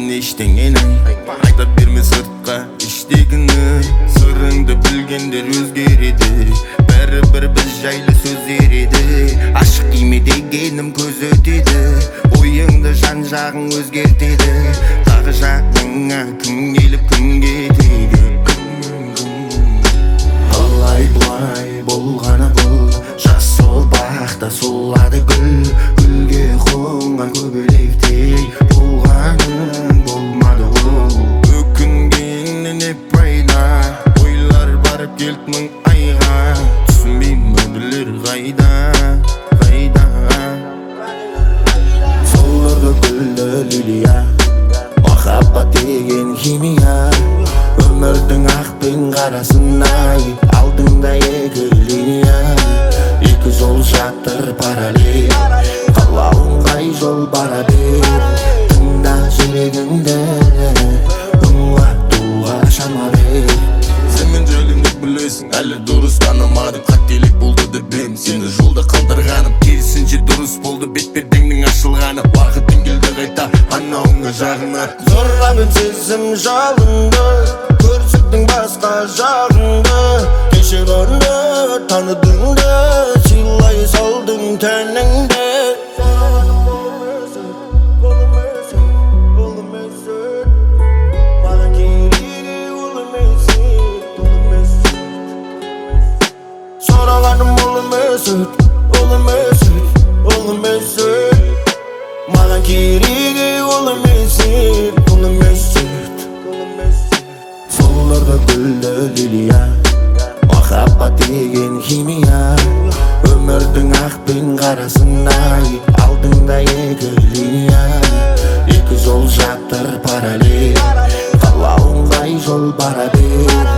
eштеңени айтап берме сыртқа іштегіні. Сырыңды білгендер өзгереді, бәрібір біз жайлы сөз ереді. Ашық киме дегенім көз өтеді, ойыңды жан жағың өзгертеді. Тағы жағыңа кім келіп кім кетеді. Қалай бұлай болғаны бұл, жас сол бақта солады гүл. Гүлге қонған көбелектей болғаның болмады ол. Өкінгеннен не пайда, ойлар барып келді мың айға. Түсінбеймін өмірлер қайда, қайда. Солырды гүлді лилия, махаббат деген химия. Өмірдің ақ пен қарасынай, алдыңда екі линия. Екі жол жатыр параллель, қалауың қай жол бара бер. Тыңда жүрегіңді, ұнатуға шама бер. Сен мен жөніңді білесің, әлі дұрыс танымадым. Қателік болды деп білем, сені жолда қалдырғаным. Керісінше дұрыс болды бет-пердеңнің ашылғаны. Уақытың келді қайта анауыңа жағынар. Зорға мен сезім жалынды, көрсеттің басқа жағыңды. Кешір оны таныдыңды, сыйлай салдың тәніңді. Маған керегі ол емес, сұрағаным ол емес, ол емес, ол емес. Маған керегі ол емес, ол емес. Солырды гүлді лилия, махаббат деген химия. Өмірдің ақ пен қарасынай, алдыңда екі линия. Екі жол жатыр параллель, қалауың қай жол бара бер.